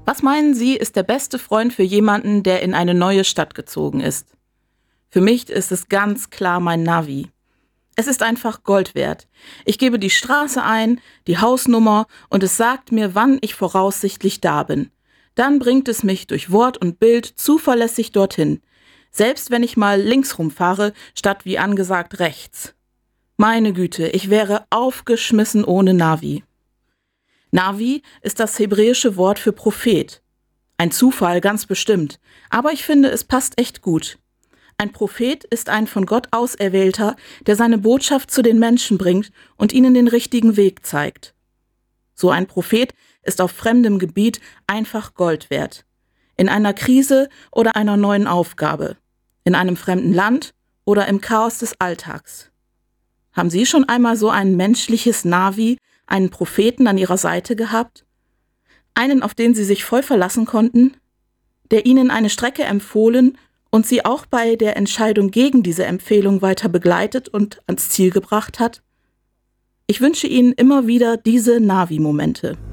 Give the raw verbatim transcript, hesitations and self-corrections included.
Was meinen Sie, ist der beste Freund für jemanden, der in eine neue Stadt gezogen ist? Für mich ist es ganz klar mein Navi. Es ist einfach Gold wert. Ich gebe die Straße ein, die Hausnummer und es sagt mir, wann ich voraussichtlich da bin. Dann bringt es mich durch Wort und Bild zuverlässig dorthin. Selbst wenn ich mal links rumfahre, statt wie angesagt rechts. Meine Güte, ich wäre aufgeschmissen ohne Navi. Navi ist das hebräische Wort für Prophet. Ein Zufall, ganz bestimmt, aber ich finde, es passt echt gut. Ein Prophet ist ein von Gott Auserwählter, der seine Botschaft zu den Menschen bringt und ihnen den richtigen Weg zeigt. So ein Prophet ist auf fremdem Gebiet einfach Gold wert. In einer Krise oder einer neuen Aufgabe. In einem fremden Land oder im Chaos des Alltags. Haben Sie schon einmal so ein menschliches Navi, einen Propheten an Ihrer Seite gehabt? Einen, auf den Sie sich voll verlassen konnten? Der Ihnen eine Strecke empfohlen und Sie auch bei der Entscheidung gegen diese Empfehlung weiter begleitet und ans Ziel gebracht hat? Ich wünsche Ihnen immer wieder diese Navi-Momente.